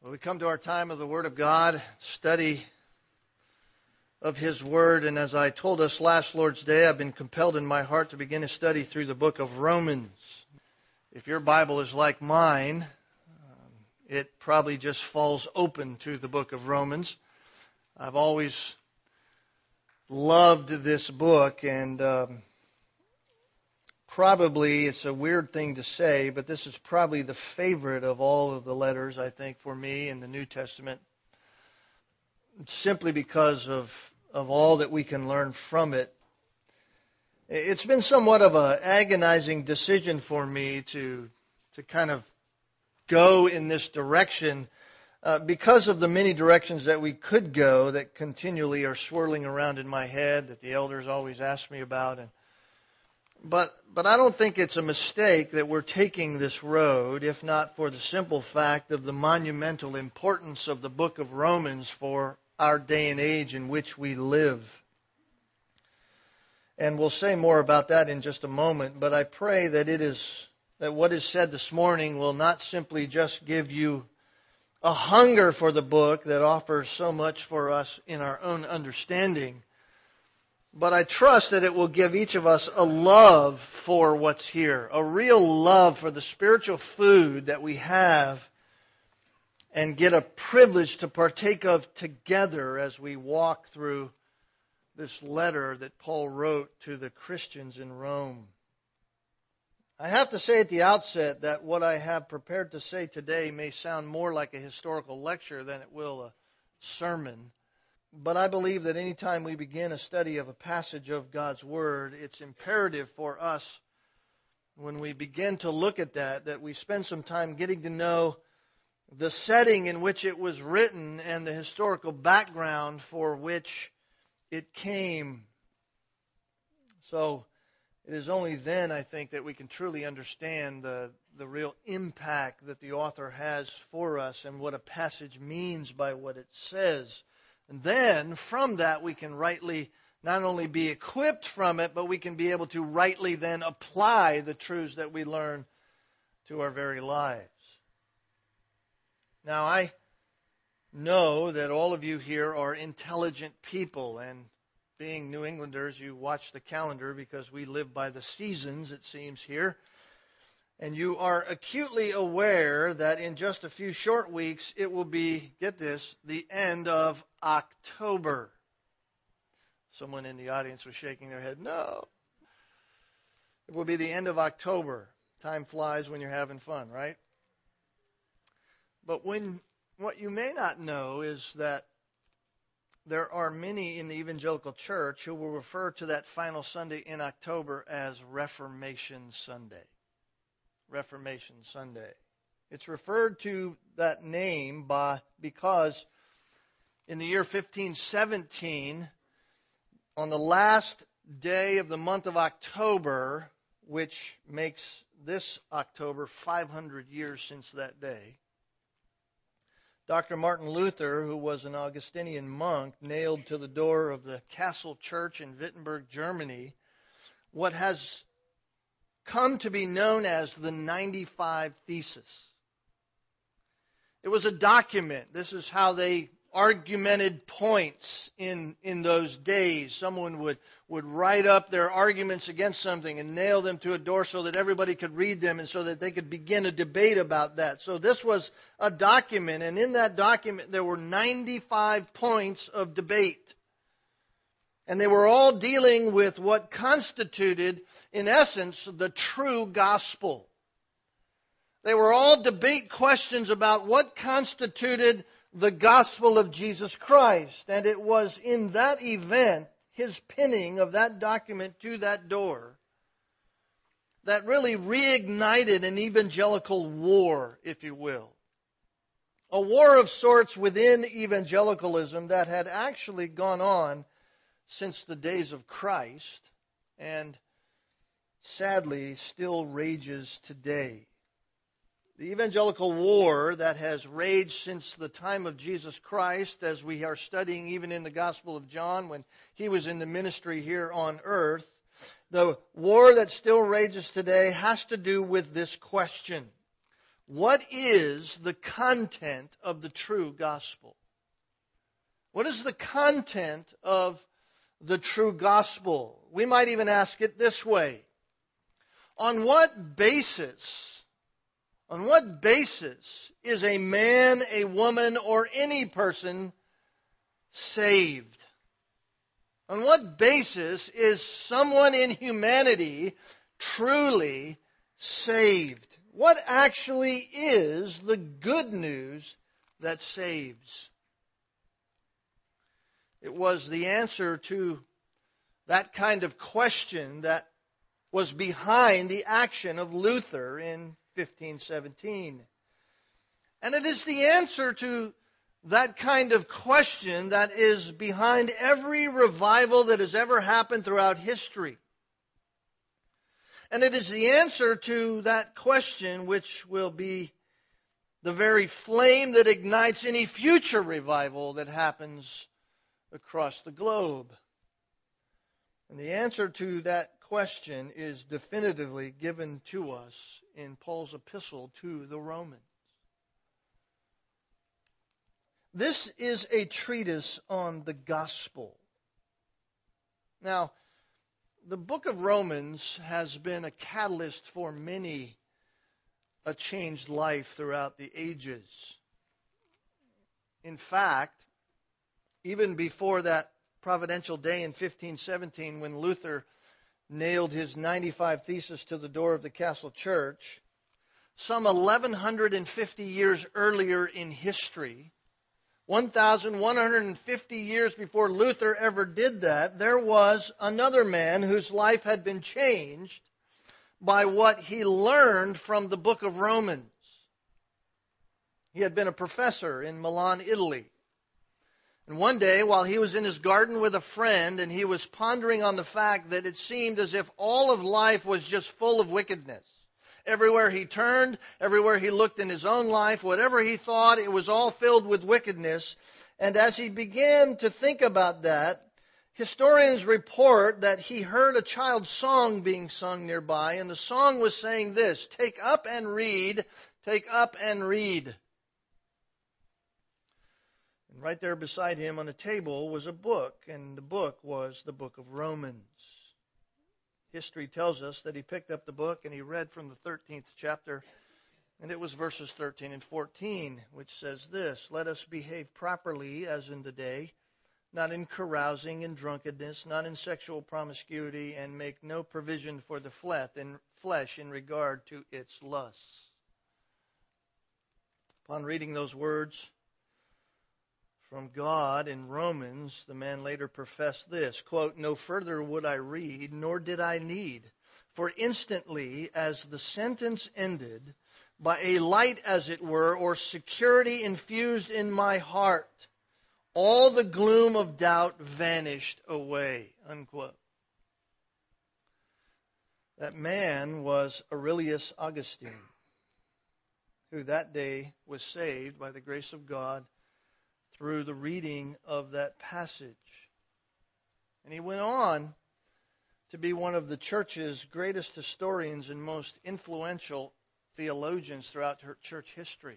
Well, we come to our time of the Word of God, study of His Word, and as I told us last Lord's Day, I've been compelled in my heart to begin a study through the book of Romans. If your Bible is like mine, it probably just falls open to the book of Romans. I've always loved this book, and probably, it's a weird thing to say, but this is probably the favorite of all of the letters, I think, for me in the New Testament, simply because of all that we can learn from it. It's been somewhat of an agonizing decision for me to kind of go in this direction because of the many directions that we could go that continually are swirling around in my head that the elders always ask me about. But I don't think it's a mistake that we're taking this road, if not for the simple fact of the monumental importance of the book of Romans for our day and age in which we live. And we'll say more about that in just a moment, but I pray that what is said this morning will not simply just give you a hunger for the book that offers so much for us in our own understanding, but I trust that it will give each of us a love for what's here, a real love for the spiritual food that we have and get a privilege to partake of together as we walk through this letter that Paul wrote to the Christians in Rome. I have to say at the outset that what I have prepared to say today may sound more like a historical lecture than it will a sermon. But I believe that any time we begin a study of a passage of God's Word, it's imperative for us, when we begin to look at that we spend some time getting to know the setting in which it was written and the historical background for which it came. So it is only then, I think, that we can truly understand the real impact that the author has for us and what a passage means by what it says. And then, from that, we can rightly not only be equipped from it, but we can be able to rightly then apply the truths that we learn to our very lives. Now, I know that all of you here are intelligent people, and being New Englanders, you watch the calendar because we live by the seasons, it seems, here. And you are acutely aware that in just a few short weeks, it will be, get this, the end of October. Someone in the audience was shaking their head. No. It will be the end of October. Time flies when you're having fun, right? But what you may not know is that there are many in the evangelical church who will refer to that final Sunday in October as Reformation Sunday. Reformation Sunday. It's referred to that name because in the year 1517, on the last day of the month of October, which makes this October 500 years since that day, Dr. Martin Luther, who was an Augustinian monk, nailed to the door of the Castle Church in Wittenberg, Germany, what has come to be known as the 95 Thesis. It was a document. This is how they argumented points in those days. Someone would write up their arguments against something and nail them to a door so that everybody could read them and so that they could begin a debate about that. So this was a document, and in that document there were 95 points of debate. And they were all dealing with what constituted, in essence, the true gospel. They were all debate questions about what constituted the gospel of Jesus Christ. And it was in that event, his pinning of that document to that door, that really reignited an evangelical war, if you will. A war of sorts within evangelicalism that had actually gone on since the days of Christ, and sadly still rages today. The evangelical war that has raged since the time of Jesus Christ, as we are studying even in the Gospel of John when he was in the ministry here on earth, the war that still rages today has to do with this question. What is the content of the true gospel? What is the content of the true gospel? We might even ask it this way. On what basis is a man, a woman, or any person saved? On what basis is someone in humanity truly saved? What actually is the good news that saves? It was the answer to that kind of question that was behind the action of Luther in 1517. And it is the answer to that kind of question that is behind every revival that has ever happened throughout history. And it is the answer to that question which will be the very flame that ignites any future revival that happens across the globe. And the answer to that question is definitively given to us in Paul's epistle to the Romans. This is a treatise on the gospel. Now, the book of Romans has been a catalyst for many a changed life throughout the ages. In fact, even before that providential day in 1517 when Luther nailed his 95 Theses to the door of the Castle Church, some 1,150 years earlier in history, 1,150 years before Luther ever did that, there was another man whose life had been changed by what he learned from the book of Romans. He had been a professor in Milan, Italy. And one day, while he was in his garden with a friend, and he was pondering on the fact that it seemed as if all of life was just full of wickedness. Everywhere he turned, everywhere he looked in his own life, whatever he thought, it was all filled with wickedness. And as he began to think about that, historians report that he heard a child's song being sung nearby, and the song was saying this, "Take up and read, take up and read." And right there beside him on a table was a book, and the book was the book of Romans. History tells us that he picked up the book and he read from the 13th chapter, and it was verses 13 and 14, which says this, "Let us behave properly as in the day, not in carousing and drunkenness, not in sexual promiscuity, and make no provision for the flesh in regard to its lusts." Upon reading those words from God in Romans, the man later professed this, quote, "No further would I read, nor did I need. For instantly, as the sentence ended, by a light as it were, or security infused in my heart, all the gloom of doubt vanished away," unquote. That man was Aurelius Augustine, who that day was saved by the grace of God through the reading of that passage. And he went on to be one of the church's greatest historians and most influential theologians throughout church history.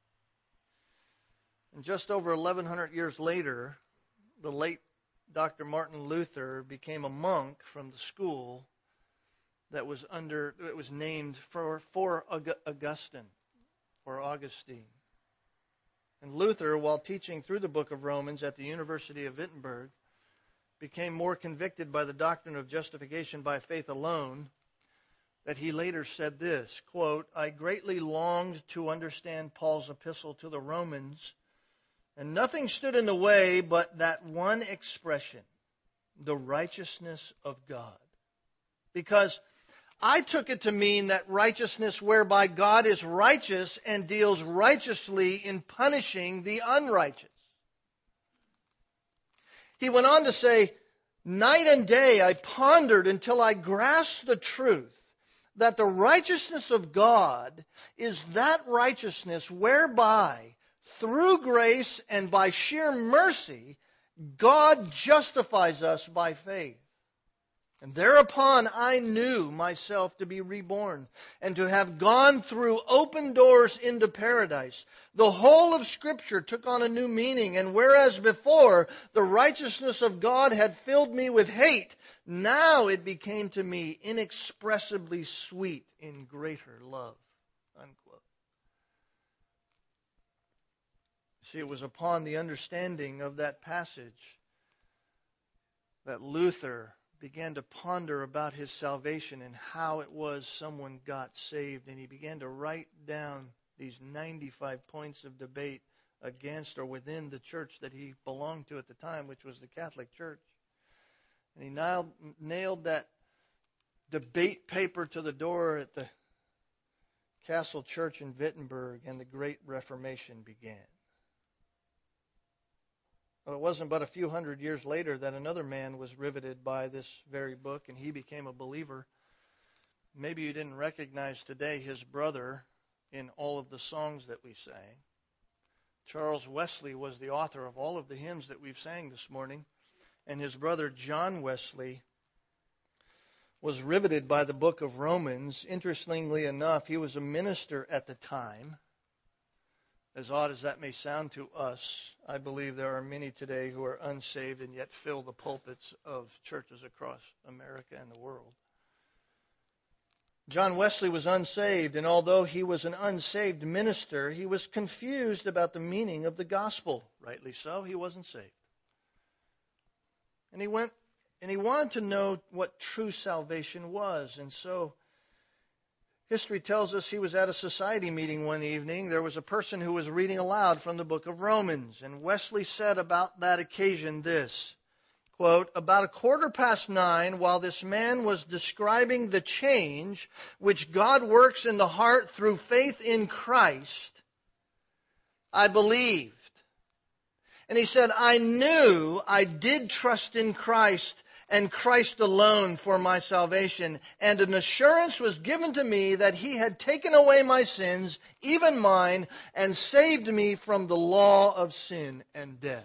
And just over 1,100 years later, the late Dr. Martin Luther became a monk from the school that was named for Augustine, or Augustine. And Luther, while teaching through the book of Romans at the University of Wittenberg, became more convicted by the doctrine of justification by faith alone, that he later said this, quote, "I greatly longed to understand Paul's epistle to the Romans, and nothing stood in the way but that one expression, the righteousness of God. Because I took it to mean that righteousness whereby God is righteous and deals righteously in punishing the unrighteous." He went on to say, "Night and day I pondered until I grasped the truth that the righteousness of God is that righteousness whereby, through grace and by sheer mercy, God justifies us by faith." And thereupon I knew myself to be reborn, and to have gone through open doors into paradise. The whole of Scripture took on a new meaning, and whereas before the righteousness of God had filled me with hate, now it became to me inexpressibly sweet in greater love. Unquote. See, it was upon the understanding of that passage that Luther began to ponder about his salvation and how it was someone got saved. And he began to write down these 95 points of debate against or within the church that he belonged to at the time, which was the Catholic Church. And he nailed that debate paper to the door at the Castle Church in Wittenberg, and the Great Reformation began. Well, it wasn't but a few hundred years later that another man was riveted by this very book, and he became a believer. Maybe you didn't recognize today his brother in all of the songs that we sang. Charles Wesley was the author of all of the hymns that we've sang this morning, and his brother John Wesley was riveted by the book of Romans. Interestingly enough, he was a minister at the time. As odd as that may sound to us, I believe there are many today who are unsaved and yet fill the pulpits of churches across America and the world. John Wesley was unsaved, and although he was an unsaved minister, he was confused about the meaning of the gospel. Rightly so, he wasn't saved. And he wanted to know what true salvation was, and so history tells us he was at a society meeting one evening. There was a person who was reading aloud from the book of Romans. And Wesley said about that occasion this, quote, "About 9:15, while this man was describing the change which God works in the heart through faith in Christ, I believed." And he said, "I knew I did trust in Christ and Christ alone for my salvation, and an assurance was given to me that He had taken away my sins, even mine, and saved me from the law of sin and death."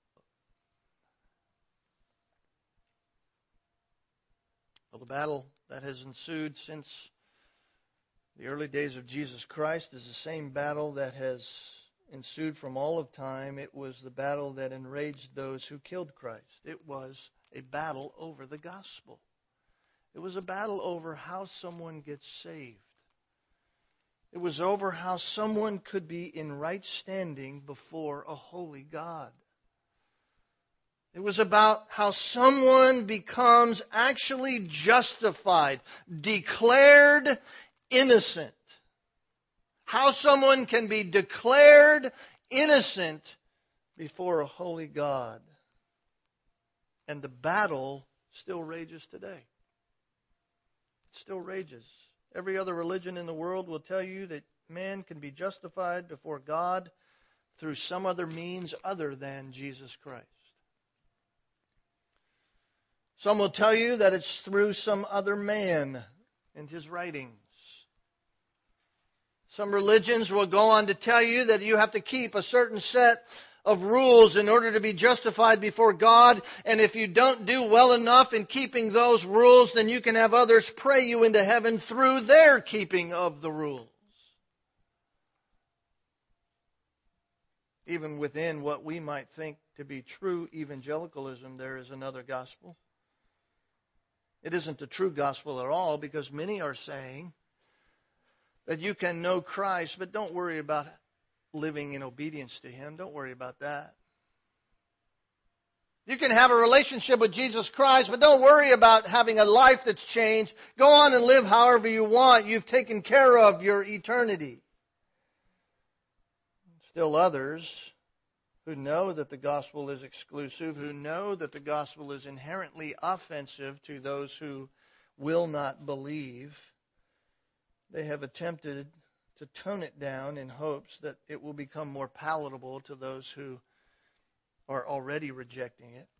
Well, the battle that has ensued since the early days of Jesus Christ is the same battle that has ensued from all of time. It was the battle that enraged those who killed Christ. It was a battle over the gospel. It was a battle over how someone gets saved. It was over how someone could be in right standing before a holy God. It was about how someone becomes actually justified, declared innocent. How someone can be declared innocent before a holy God. And the battle still rages today. It still rages. Every other religion in the world will tell you that man can be justified before God through some other means other than Jesus Christ. Some will tell you that it's through some other man and his writings. Some religions will go on to tell you that you have to keep a certain set of rules in order to be justified before God, and if you don't do well enough in keeping those rules, then you can have others pray you into heaven through their keeping of the rules. Even within what we might think to be true evangelicalism, there is another gospel. It isn't the true gospel at all, because many are saying that you can know Christ, but don't worry about living in obedience to Him. Don't worry about that. You can have a relationship with Jesus Christ, but don't worry about having a life that's changed. Go on and live however you want. You've taken care of your eternity. Still others who know that the gospel is exclusive, who know that the gospel is inherently offensive to those who will not believe, they have attempted to tone it down in hopes that it will become more palatable to those who are already rejecting it.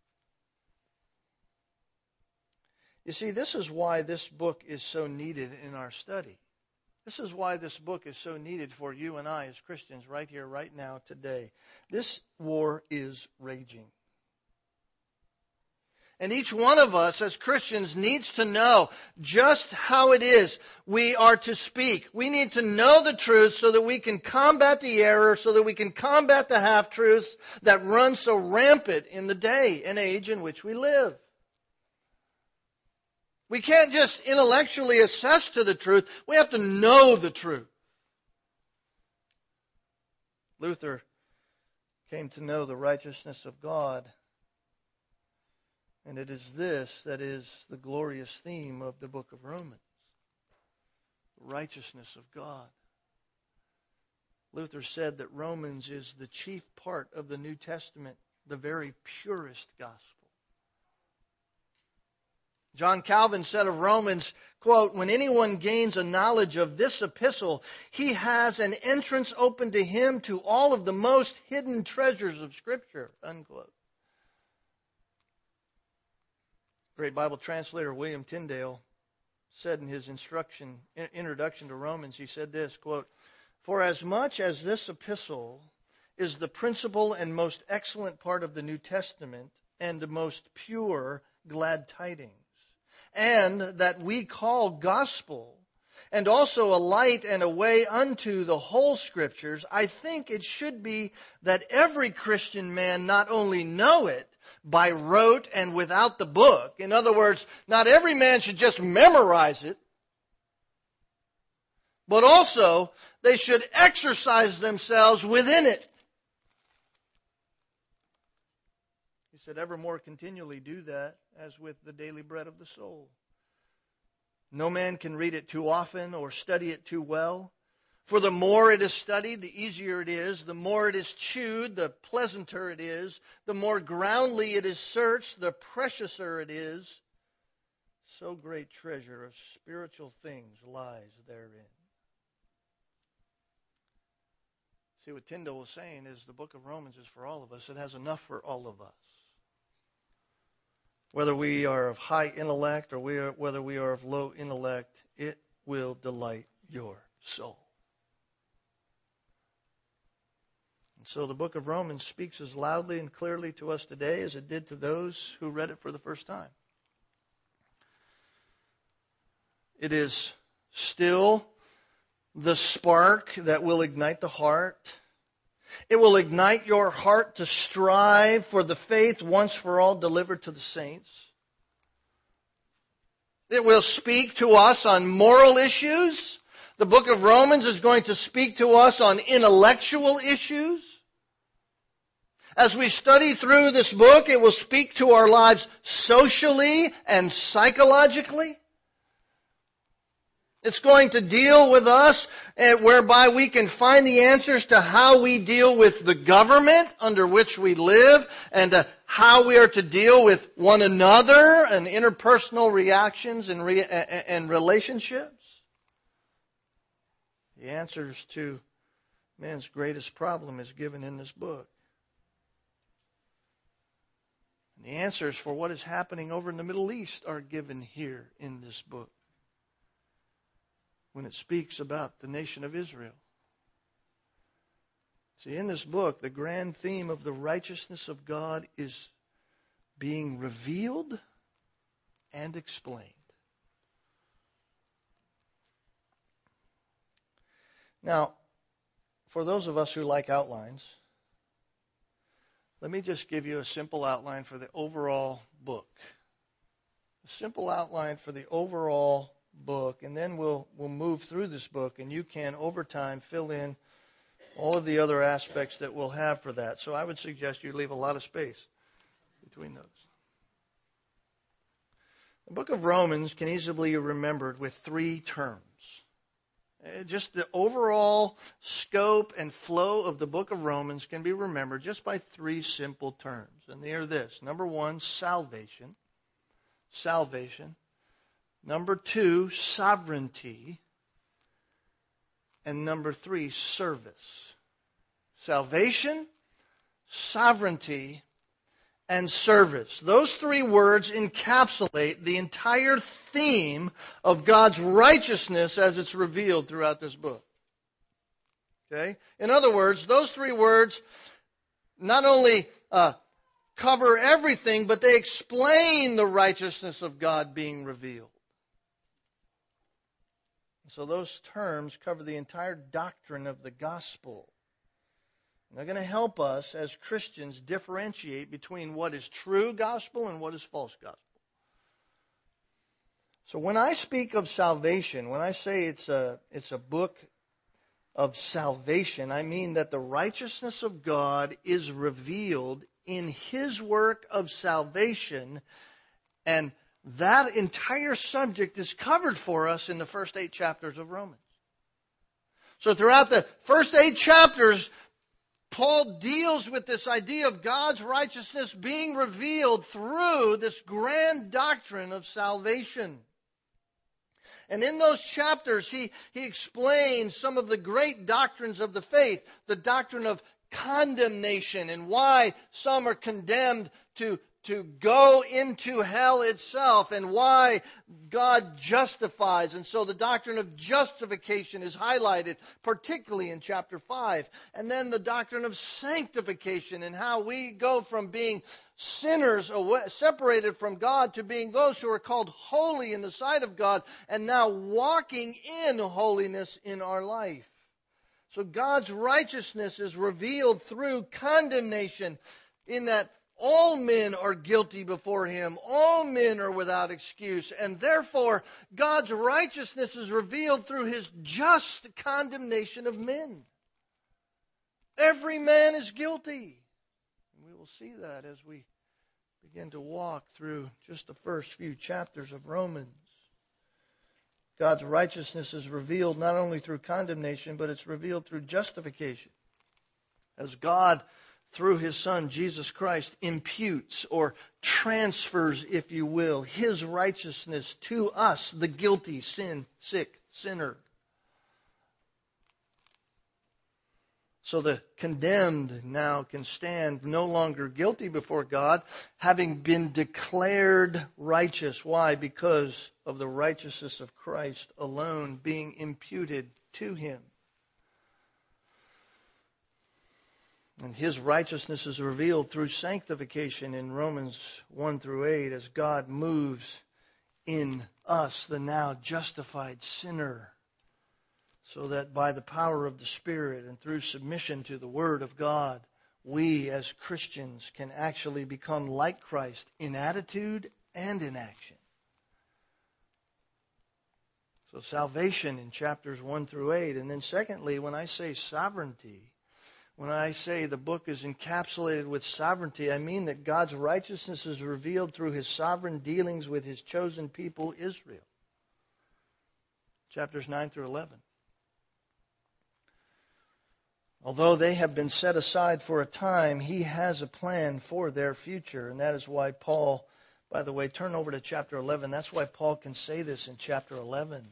You see, this is why this book is so needed in our study. This is why this book is so needed for you and I as Christians right here, right now, today. This war is raging. And each one of us as Christians needs to know just how it is we are to speak. We need to know the truth so that we can combat the error, so that we can combat the half-truths that run so rampant in the day and age in which we live. We can't just intellectually assess to the truth. We have to know the truth. Luther came to know the righteousness of God. And it is this that is the glorious theme of the book of Romans. The righteousness of God. Luther said that Romans is the chief part of the New Testament, the very purest gospel. John Calvin said of Romans, quote, "When anyone gains a knowledge of this epistle, he has an entrance open to him to all of the most hidden treasures of Scripture," unquote. Great Bible translator William Tyndale said in his introduction to Romans, he said this, quote, "For as much as this epistle is the principal and most excellent part of the New Testament and the most pure glad tidings, and that we call gospel, and also a light and a way unto the whole Scriptures, I think it should be that every Christian man not only know it by rote and without the book." In other words, not every man should just memorize it, but also they should exercise themselves within it. He said, "Evermore continually do that, as with the daily bread of the soul. No man can read it too often or study it too well. For the more it is studied, the easier it is. The more it is chewed, the pleasanter it is. The more groundly it is searched, the preciouser it is. So great treasure of spiritual things lies therein." See, what Tyndale was saying is the book of Romans is for all of us. It has enough for all of us. Whether we are of high intellect or whether we are of low intellect, it will delight your soul. And so the book of Romans speaks as loudly and clearly to us today as it did to those who read it for the first time. It is still the spark that will ignite the heart. It will ignite your heart to strive for the faith once for all delivered to the saints. It will speak to us on moral issues. The book of Romans is going to speak to us on intellectual issues. As we study through this book, it will speak to our lives socially and psychologically. It's going to deal with us whereby we can find the answers to how we deal with the government under which we live and how we are to deal with one another and interpersonal reactions and relationships. The answers to man's greatest problem is given in this book. And the answers for what is happening over in the Middle East are given here in this book, when it speaks about the nation of Israel. See, in this book, the grand theme of the righteousness of God is being revealed and explained. Now, for those of us who like outlines, let me just give you a simple outline for the overall book. A simple outline for the overall book, and then we'll move through this book, and you can, over time, fill in all of the other aspects that we'll have for that. So I would suggest you leave a lot of space between those. The book of Romans can easily be remembered with three terms. Just the overall scope and flow of the book of Romans can be remembered just by three simple terms. And they are this. Number one, salvation. Salvation. Number two, sovereignty. And number three, service. Salvation, sovereignty, and service. Those three words encapsulate the entire theme of God's righteousness as it's revealed throughout this book. Okay? In other words, those three words not only cover everything, but they explain the righteousness of God being revealed. So those terms cover the entire doctrine of the gospel. They're going to help us as Christians differentiate between what is true gospel and what is false gospel. So when I speak of salvation, when I say it's a book of salvation, I mean that the righteousness of God is revealed in His work of salvation, and that entire subject is covered for us in the first 8 chapters of Romans. So throughout the first 8 chapters, Paul deals with this idea of God's righteousness being revealed through this grand doctrine of salvation. And in those chapters, he explains some of the great doctrines of the faith, the doctrine of condemnation and why some are condemned to go into hell itself and why God justifies. And so the doctrine of justification is highlighted, particularly in chapter 5. And then the doctrine of sanctification and how we go from being sinners separated from God to being those who are called holy in the sight of God and now walking in holiness in our life. So God's righteousness is revealed through condemnation in that all men are guilty before Him. All men are without excuse. And therefore, God's righteousness is revealed through His just condemnation of men. Every man is guilty. And we will see that as we begin to walk through just the first few chapters of Romans. God's righteousness is revealed not only through condemnation, but it's revealed through justification. As God, through His Son, Jesus Christ, imputes or transfers, if you will, His righteousness to us, the guilty, sick sinner. So the condemned now can stand no longer guilty before God, having been declared righteous. Why? Because of the righteousness of Christ alone being imputed to him. And His righteousness is revealed through sanctification in Romans 1 through 8 as God moves in us, the now justified sinner, so that by the power of the Spirit and through submission to the Word of God, we as Christians can actually become like Christ in attitude and in action. So salvation in chapters 1 through 8. And then secondly, when I say sovereignty, when I say the book is encapsulated with sovereignty, I mean that God's righteousness is revealed through His sovereign dealings with His chosen people, Israel. Chapters 9 through 11. Although they have been set aside for a time, He has a plan for their future. And that is why Paul, by the way, turn over to chapter 11. That's why Paul can say this in chapter 11.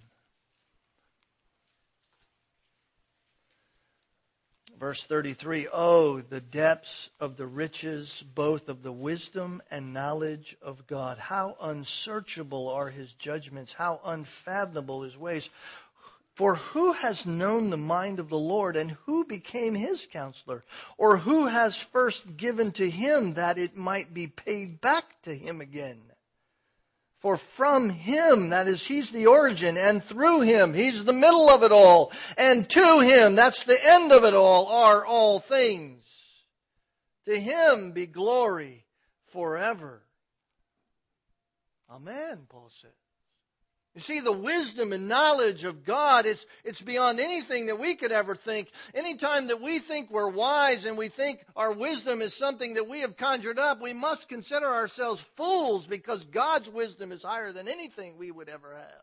Verse 33, "Oh, the depths of the riches, both of the wisdom and knowledge of God. How unsearchable are His judgments, how unfathomable His ways. For who has known the mind of the Lord, and who became His counselor? Or who has first given to Him that it might be paid back to Him again? For from Him, that is, He's the origin, and through Him, He's the middle of it all, and to Him, that's the end of it all, are all things. To Him be glory forever." Amen, Paul said. You see, the wisdom and knowledge of God, it's beyond anything that we could ever think. Anytime that we think we're wise and we think our wisdom is something that we have conjured up, we must consider ourselves fools, because God's wisdom is higher than anything we would ever have.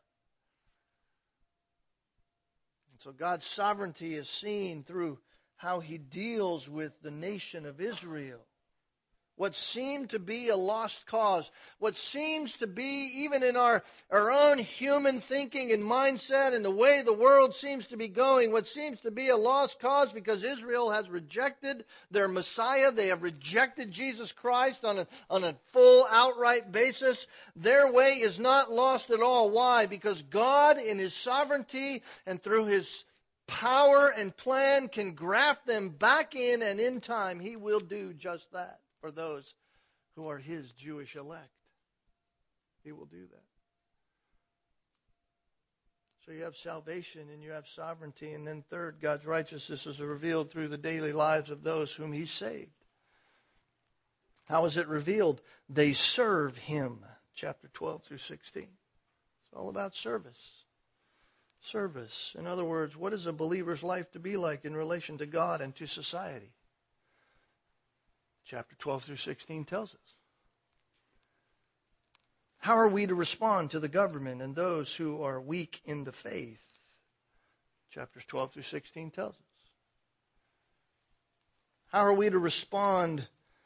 And so God's sovereignty is seen through how He deals with the nation of Israel. What seemed to be a lost cause, what seems to be, even in our own human thinking and mindset and the way the world seems to be going, what seems to be a lost cause because Israel has rejected their Messiah. They have rejected Jesus Christ on a full, outright basis. Their way is not lost at all. Why? Because God, in His sovereignty and through His power and plan, can graft them back in, and in time He will do just that for those who are His Jewish elect. He will do that. So you have salvation and you have sovereignty. And then third, God's righteousness is revealed through the daily lives of those whom He saved. How is it revealed? They serve Him. Chapter 12 through 16. It's all about service. Service. In other words, what is a believer's life to be like in relation to God and to society? Chapter 12 through 16 tells us. How are we to respond to the government and those who are weak in the faith? Chapters 12 through 16 tells us. How are we to respond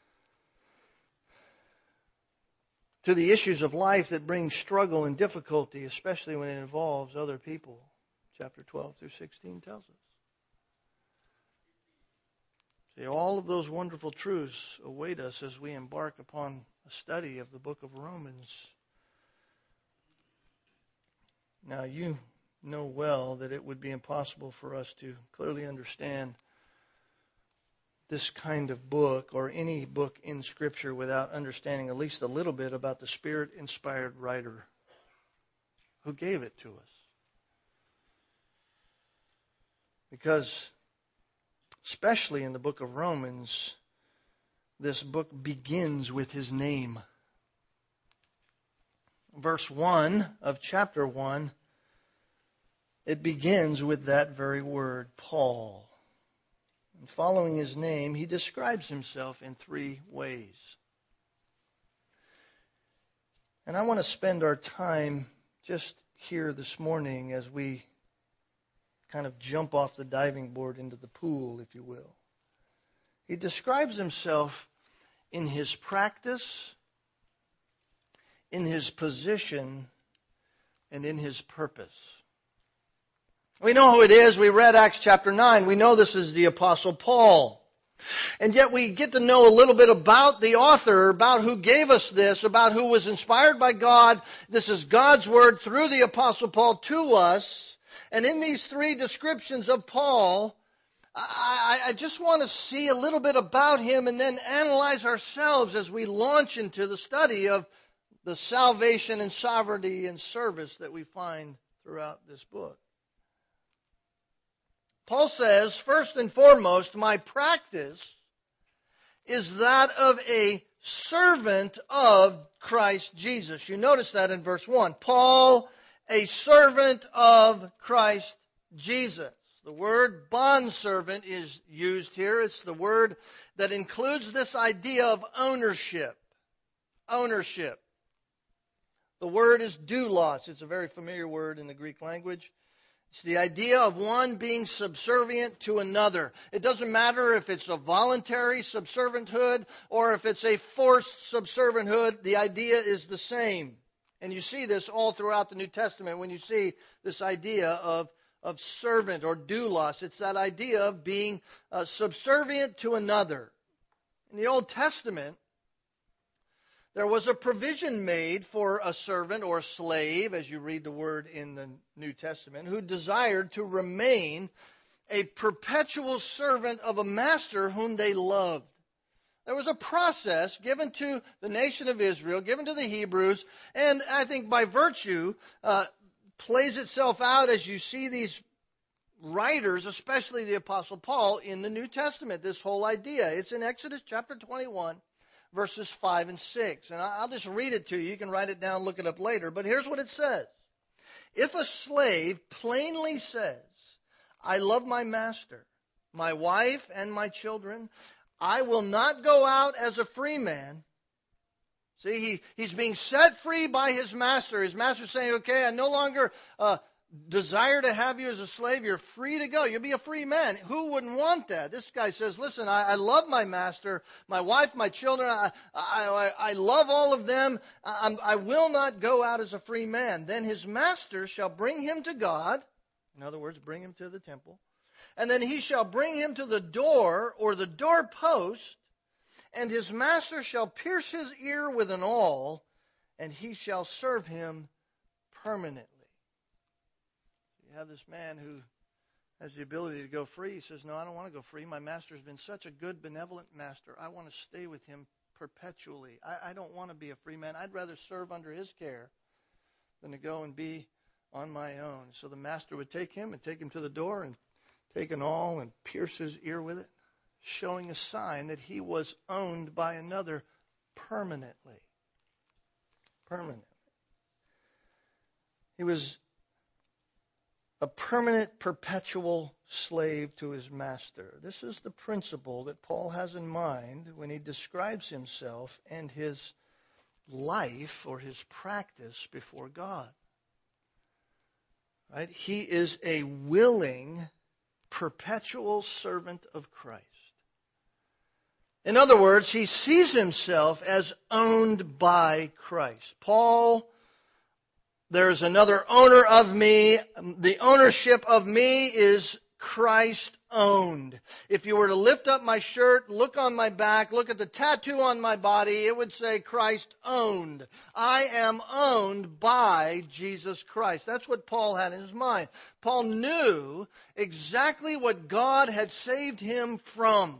to the issues of life that bring struggle and difficulty, especially when it involves other people? Chapter 12 through 16 tells us. See, all of those wonderful truths await us as we embark upon a study of the book of Romans. Now, you know well that it would be impossible for us to clearly understand this kind of book or any book in Scripture without understanding at least a little bit about the Spirit-inspired writer who gave it to us. Because, especially in the book of Romans, this book begins with his name. Verse 1 of chapter 1, it begins with that very word, Paul. And following his name, he describes himself in three ways. And I want to spend our time just here this morning as we kind of jump off the diving board into the pool, if you will. He describes himself in his practice, in his position, and in his purpose. We know who it is. We read Acts chapter 9. We know this is the Apostle Paul. And yet we get to know a little bit about the author, about who gave us this, about who was inspired by God. This is God's word through the Apostle Paul to us. And in these three descriptions of Paul, I just want to see a little bit about him and then analyze ourselves as we launch into the study of the salvation and sovereignty and service that we find throughout this book. Paul says, first and foremost, my practice is that of a servant of Christ Jesus. You notice that in verse 1. Paul, a servant of Christ Jesus. The word bondservant is used here. It's the word that includes this idea of ownership. Ownership. The word is doulos. It's a very familiar word in the Greek language. It's the idea of one being subservient to another. It doesn't matter if it's a voluntary subservanthood or if it's a forced subservanthood. The idea is the same. And you see this all throughout the New Testament when you see this idea of servant or doulos. It's that idea of being subservient to another. In the Old Testament, there was a provision made for a servant or slave, as you read the word in the New Testament, who desired to remain a perpetual servant of a master whom they loved. There was a process given to the nation of Israel, given to the Hebrews, and I think by virtue plays itself out as you see these writers, especially the Apostle Paul, in the New Testament, this whole idea. It's in Exodus chapter 21, verses 5 and 6. And I'll just read it to you. You can write it down, look it up later. But here's what it says. If a slave plainly says, I love my master, my wife, and my children, I will not go out as a free man. See, he's being set free by his master. His master's saying, okay, I no longer desire to have you as a slave. You're free to go. You'll be a free man. Who wouldn't want that? This guy says, listen, I love my master, my wife, my children. I love all of them. I will not go out as a free man. Then his master shall bring him to God. In other words, bring him to the temple. And then he shall bring him to the door or the doorpost, and his master shall pierce his ear with an awl, and he shall serve him permanently. You have this man who has the ability to go free. He says, no, I don't want to go free. My master's been such a good, benevolent master. I want to stay with him perpetually. I don't want to be a free man. I'd rather serve under his care than to go and be on my own. So the master would take him to the door and take an awl and pierce his ear with it, showing a sign that he was owned by another permanently. Permanently. He was a permanent, perpetual slave to his master. This is the principle that Paul has in mind when he describes himself and his life or his practice before God. Right? He is a willing, perpetual servant of Christ. In other words, he sees himself as owned by Christ. Paul, there's another owner of me. The ownership of me is Christ owned. If you were to lift up my shirt, look on my back, look at the tattoo on my body, it would say Christ owned. I am owned by Jesus Christ. That's what Paul had in his mind. Paul knew exactly what God had saved him from.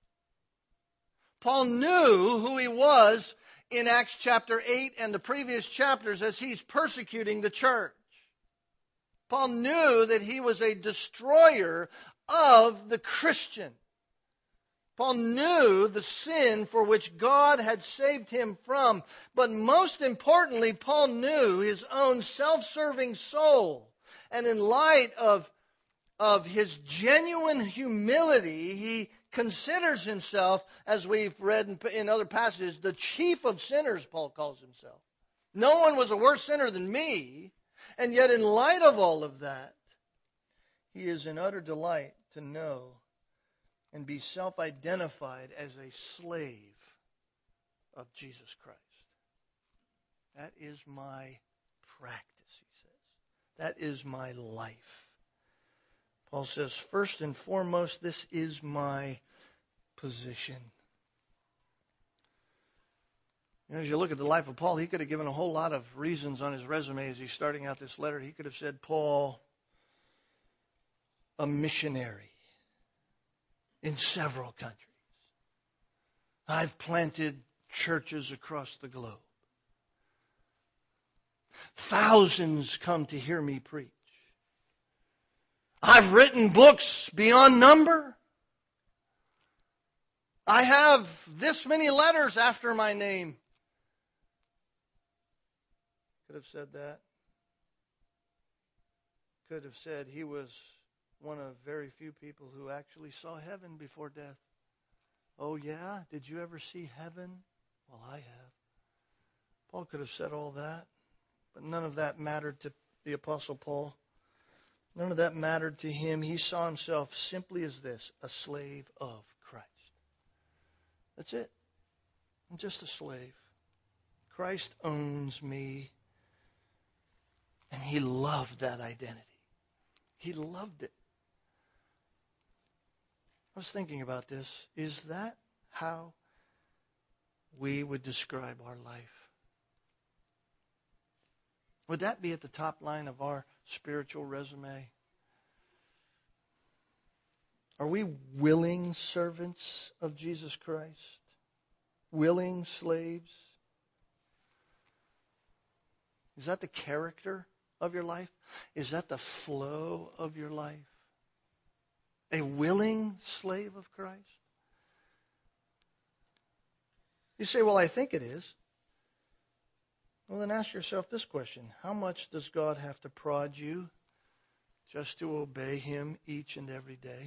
Paul knew who he was in Acts chapter 8 and the previous chapters as he's persecuting the church. Paul knew that he was a destroyer of the Christian. Paul knew the sin for which God had saved him from. But most importantly, Paul knew his own self-serving soul. And in light of his genuine humility, he considers himself, as we've read in other passages, the chief of sinners, Paul calls himself. No one was a worse sinner than me. And yet in light of all of that, he is in utter delight to know and be self-identified as a slave of Jesus Christ. That is my practice, he says. That is my life. Paul says, first and foremost, this is my position. As you look at the life of Paul, he could have given a whole lot of reasons on his resume as he's starting out this letter. He could have said, Paul, a missionary in several countries. I've planted churches across the globe. Thousands come to hear me preach. I've written books beyond number. I have this many letters after my name. Could have said that. Could have said he was one of very few people who actually saw heaven before death. Oh yeah? Did you ever see heaven? Well, I have. Paul could have said all that, but none of that mattered to the Apostle Paul. None of that mattered to him. He saw himself simply as this, a slave of Christ. That's it. I'm just a slave. Christ owns me. And he loved that identity. He loved it. I was thinking about this. Is that how we would describe our life? Would that be at the top line of our spiritual resume? Are we willing servants of Jesus Christ? Willing slaves? Is that the character of your life? Is that the flow of your life? A willing slave of Christ? You say, well, I think it is. Well, then ask yourself this question. How much does God have to prod you just to obey him each and every day?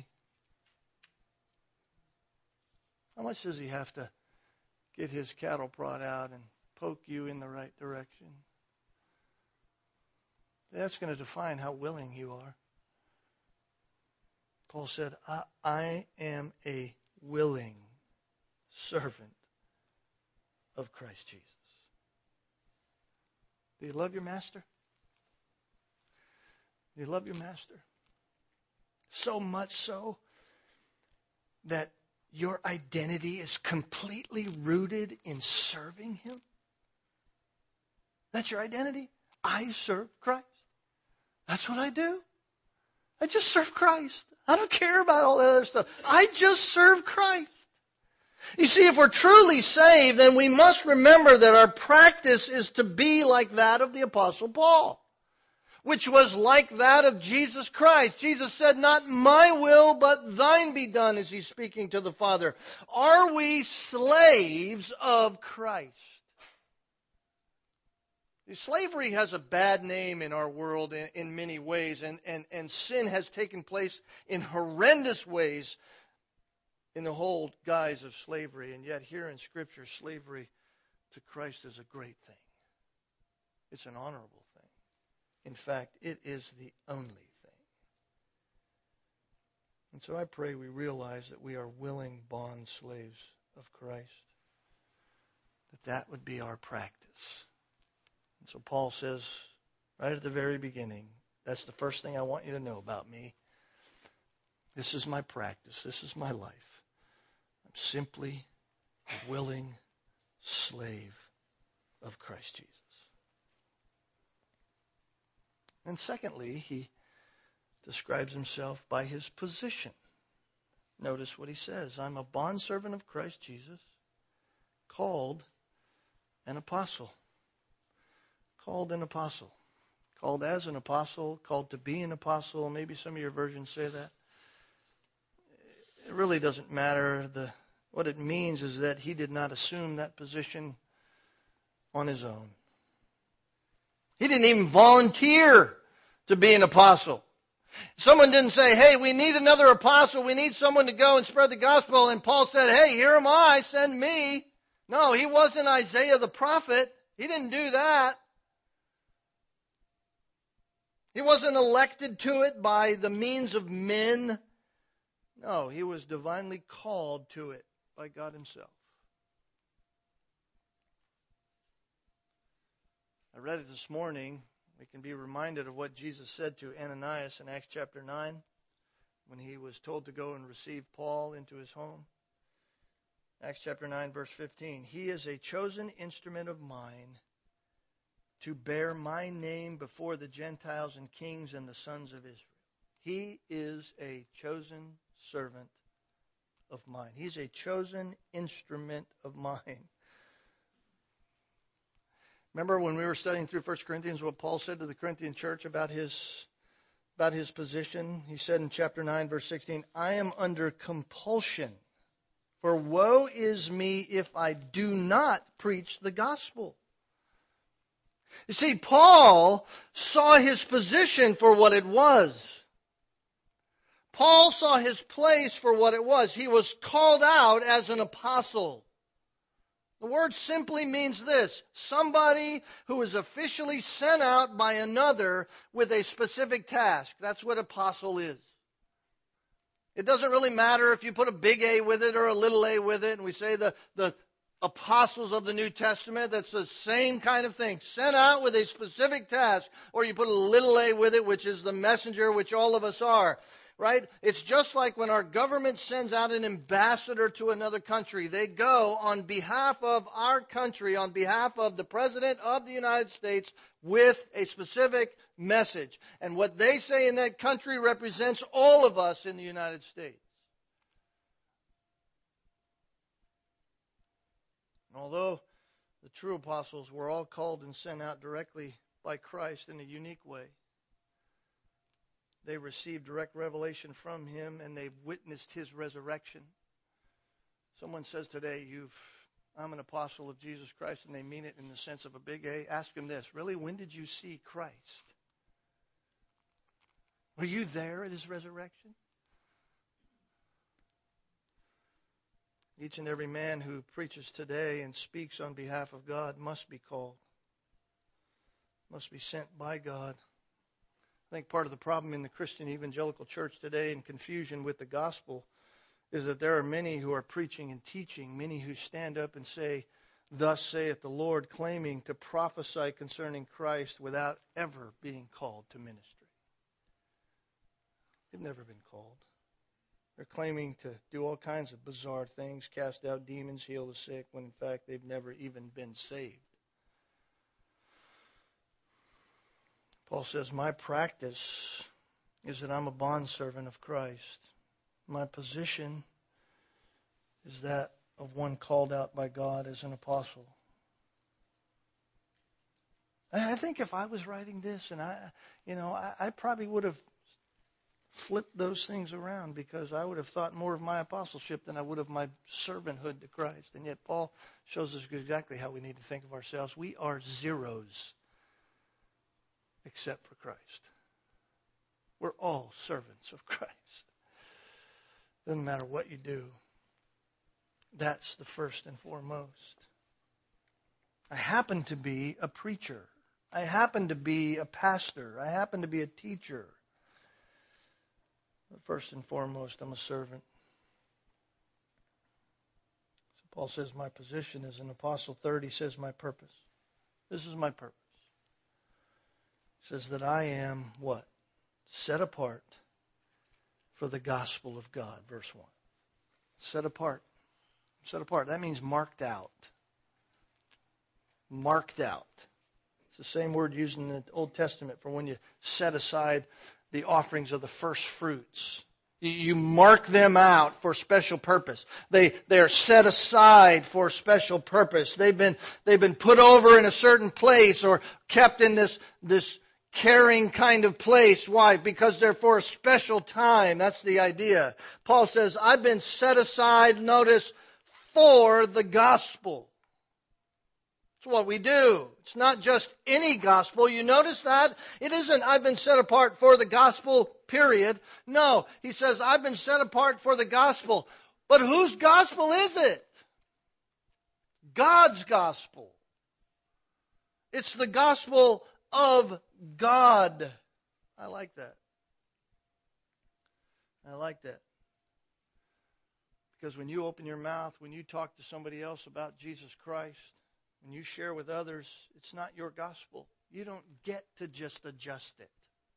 How much does he have to get his cattle prod out and poke you in the right direction? That's going to define how willing you are. Paul said, I am a willing servant of Christ Jesus. Do you love your master? Do you love your master? So much so that your identity is completely rooted in serving him? That's your identity? I serve Christ. That's what I do. I just serve Christ. I don't care about all that other stuff. I just serve Christ. You see, if we're truly saved, then we must remember that our practice is to be like that of the Apostle Paul, which was like that of Jesus Christ. Jesus said, "Not my will, but thine be done," as he's speaking to the Father. Are we slaves of Christ? Slavery has a bad name in our world in many ways, and sin has taken place in horrendous ways in the whole guise of slavery. And yet here in Scripture, slavery to Christ is a great thing. It's an honorable thing. In fact, it is the only thing. And so I pray we realize that we are willing bond slaves of Christ, that would be our practice. And so Paul says right at the very beginning, that's the first thing I want you to know about me. This is my practice. This is my life. I'm simply a willing slave of Christ Jesus. And secondly, he describes himself by his position. Notice what he says. I'm a bondservant of Christ Jesus, called an apostle. Called an apostle. Called as an apostle, called to be an apostle. Maybe some of your versions say that. It really doesn't matter. What it means is that he did not assume that position on his own. He didn't even volunteer to be an apostle. Someone didn't say, "Hey, we need another apostle. We need someone to go and spread the gospel." And Paul said, "Hey, here am I. Send me." No, he wasn't Isaiah the prophet. He didn't do that. He wasn't elected to it by the means of men. No, he was divinely called to it by God himself. I read it this morning. We can be reminded of what Jesus said to Ananias in Acts chapter 9 when he was told to go and receive Paul into his home. Acts chapter 9, verse 15. "He is a chosen instrument of mine to bear my name before the Gentiles and kings and the sons of Israel." He is a chosen servant of mine. He's a chosen instrument of mine. Remember when we were studying through 1 Corinthians what Paul said to the Corinthian church about his position? He said in chapter 9, verse 16, "I am under compulsion, for woe is me if I do not preach the gospel." You see, Paul saw his position for what it was. Paul saw his place for what it was. He was called out as an apostle. The word simply means this: somebody who is officially sent out by another with a specific task. That's what apostle is. It doesn't really matter if you put a big A with it or a little a with it, and we say the apostles of the New Testament. That's the same kind of thing. Sent out with a specific task, or you put a little a with it, which is the messenger, which all of us are. Right? It's just like when our government sends out an ambassador to another country. They go on behalf of our country, on behalf of the President of the United States, with a specific message. And what they say in that country represents all of us in the United States. And although the true apostles were all called and sent out directly by Christ in a unique way, they received direct revelation from him, and they've witnessed his resurrection. Someone says today, I'm an apostle of Jesus Christ, and they mean it in the sense of a big A. Ask them this: really, when did you see Christ? Were you there at his resurrection? Each and every man who preaches today and speaks on behalf of God must be called, must be sent by God. I think part of the problem in the Christian evangelical church today and confusion with the gospel is that there are many who are preaching and teaching, many who stand up and say, "Thus saith the Lord," claiming to prophesy concerning Christ without ever being called to ministry. They've never been called. They're claiming to do all kinds of bizarre things, cast out demons, heal the sick, when in fact they've never even been saved. Paul says, my practice is that I'm a bondservant of Christ. My position is that of one called out by God as an apostle. I think if I was writing this, and I probably would have flipped those things around, because I would have thought more of my apostleship than I would of my servanthood to Christ. And yet Paul shows us exactly how we need to think of ourselves. We are zeros except for Christ. We're all servants of Christ. Doesn't matter what you do. That's the first and foremost. I happen to be a preacher. I happen to be a pastor. I happen to be a teacher. But first and foremost, I'm a servant. So Paul says my position as an apostle. Third, he says my purpose. This is my purpose. He says that I am what? Set apart for the gospel of God. Verse 1. Set apart. Set apart. That means marked out. Marked out. It's the same word used in the Old Testament for when you set aside the offerings of the first fruits. You mark them out for special purpose. They are set aside for special purpose. They've been put over in a certain place or kept in this caring kind of place. Why? Because they're for a special time. That's the idea. Paul says, I've been set aside, notice, for the gospel. It's what we do. It's not just any gospel. You notice that? It isn't, I've been set apart for the gospel, period. No, he says, I've been set apart for the gospel. But whose gospel is it? God's gospel. It's the gospel of God. I like that. I like that. Because when you open your mouth, when you talk to somebody else about Jesus Christ, when you share with others, it's not your gospel. You don't get to just adjust it.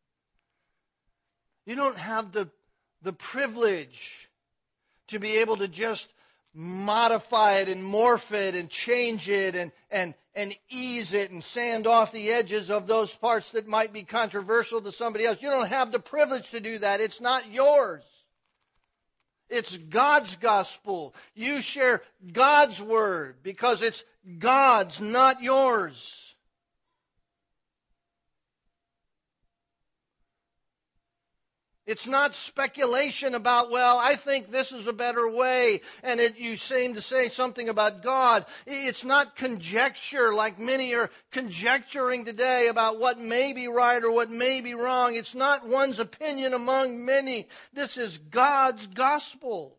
You don't have the privilege to be able to just modify it and morph it and change it and ease it and sand off the edges of those parts that might be controversial to somebody else. You don't have the privilege to do that. It's not yours. It's God's gospel. You share God's word because it's God's, not yours. It's not speculation about, well, I think this is a better way, and you seem to say something about God. It's not conjecture like many are conjecturing today about what may be right or what may be wrong. It's not one's opinion among many. This is God's gospel.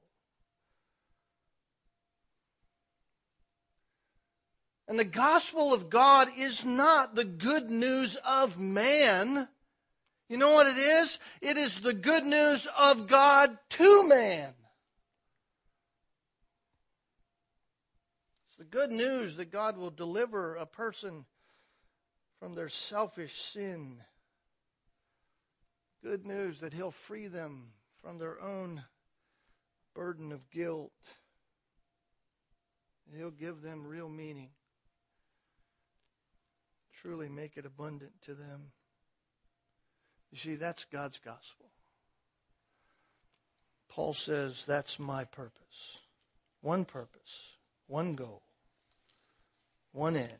And the gospel of God is not the good news of man. You know what it is? It is the good news of God to man. It's the good news that God will deliver a person from their selfish sin. Good news that He'll free them from their own burden of guilt. And He'll give them real meaning. Truly make it abundant to them. You see, that's God's gospel. Paul says that's my purpose. One purpose, one goal, one end.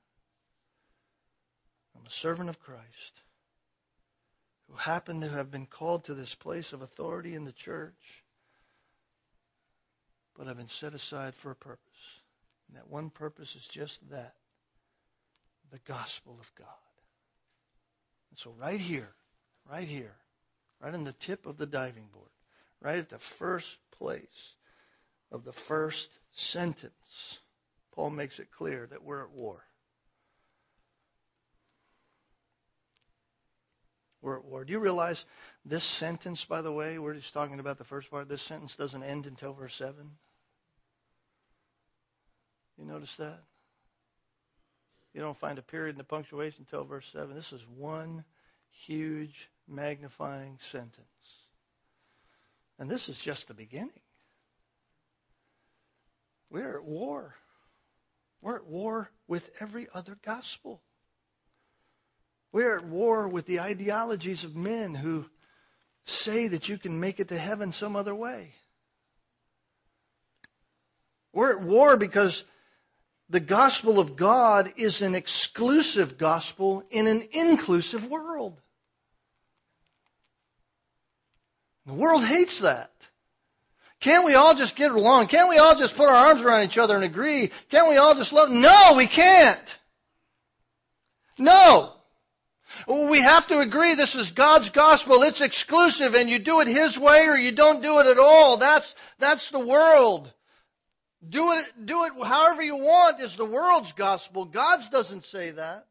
I'm a servant of Christ who happen to have been called to this place of authority in the church, but I've been set aside for a purpose. And that one purpose is just that, the gospel of God. And so right here, right on the tip of the diving board, right at the first place of the first sentence, Paul makes it clear that we're at war. We're at war. Do you realize this sentence, by the way, we're just talking about the first part, this sentence doesn't end until verse 7? You notice that? You don't find a period in the punctuation until verse 7. This is one huge magnifying sentence. And this is just the beginning. We're at war. We're at war with every other gospel. We're at war with the ideologies of men who say that you can make it to heaven some other way. We're at war because the gospel of God is an exclusive gospel in an inclusive world. The world hates that. Can't we all just get along? Can't we all just put our arms around each other and agree? Can't we all just love? No, we can't. No. We have to agree this is God's gospel. It's exclusive, and you do it His way or you don't do it at all. That's the world. Do it however you want is the world's gospel. God's doesn't say that.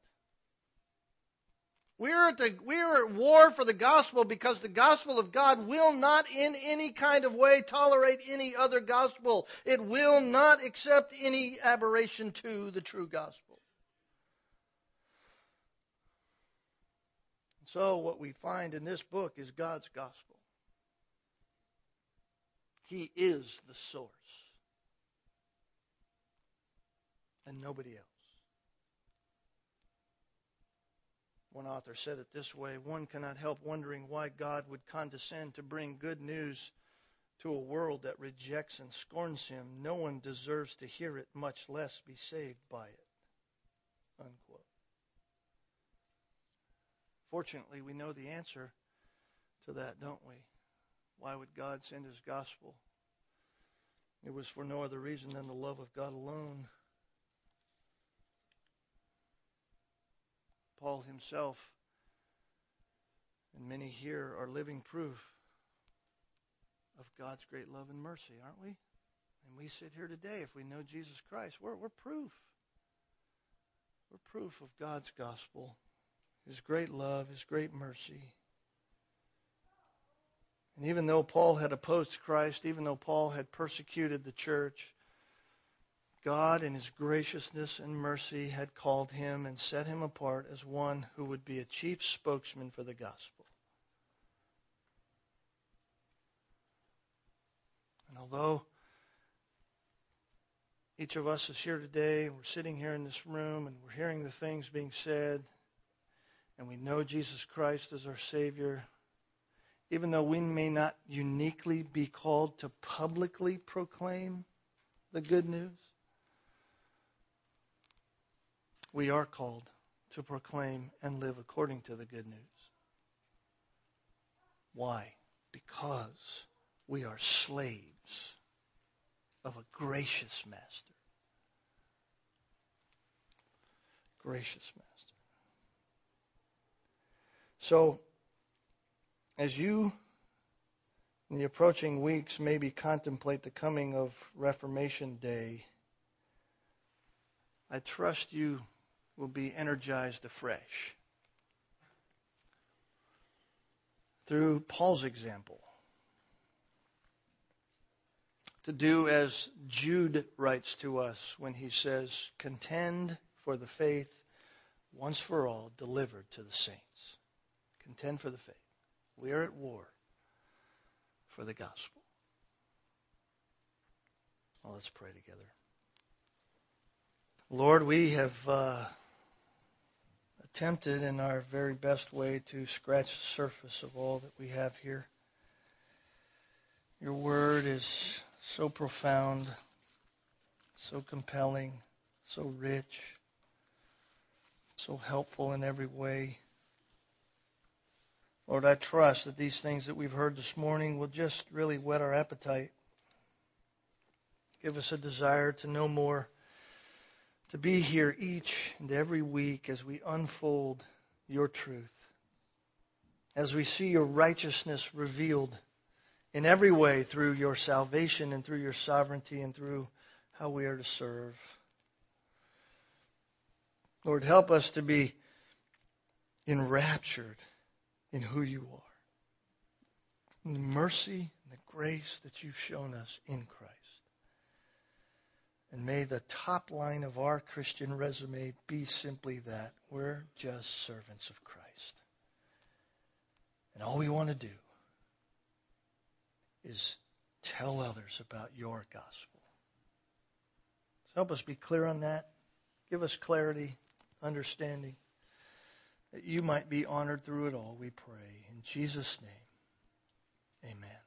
We're at war for the gospel because the gospel of God will not in any kind of way tolerate any other gospel. It will not accept any aberration to the true gospel. So what we find in this book is God's gospel. He is the source and nobody else. One author said it this way: one cannot help wondering why God would condescend to bring good news to a world that rejects and scorns Him. No one deserves to hear it, much less be saved by it. Unquote. Fortunately, we know the answer to that, don't we? Why would God send His gospel? It was for no other reason than the love of God alone. Paul himself and many here are living proof of God's great love and mercy, aren't we? And we sit here today, if we know Jesus Christ, we're proof. We're proof of God's gospel, His great love, His great mercy. And even though Paul had opposed Christ, even though Paul had persecuted the church, God in His graciousness and mercy had called him and set him apart as one who would be a chief spokesman for the gospel. And although each of us is here today, and we're sitting here in this room, and we're hearing the things being said, and we know Jesus Christ as our Savior, even though we may not uniquely be called to publicly proclaim the good news, we are called to proclaim and live according to the good news. Why? Because we are slaves of a gracious master. Gracious master. So, as you, in the approaching weeks, maybe contemplate the coming of Reformation Day, I trust you will be energized afresh through Paul's example. To do as Jude writes to us when he says, contend for the faith once for all delivered to the saints. Contend for the faith. We are at war for the gospel. Well, let's pray together. Lord, we have attempted in our very best way to scratch the surface of all that we have here. Your word is so profound, so compelling, so rich, so helpful in every way. Lord, I trust that these things that we've heard this morning will just really whet our appetite. Give us a desire to know more, to be here each and every week as we unfold your truth, as we see your righteousness revealed in every way through your salvation and through your sovereignty and through how we are to serve. Lord, help us to be enraptured in who you are, in the mercy and the grace that you've shown us in Christ. And may the top line of our Christian resume be simply that. We're just servants of Christ. And all we want to do is tell others about your gospel. So help us be clear on that. Give us clarity, understanding, that you might be honored through it all, we pray. In Jesus' name, amen.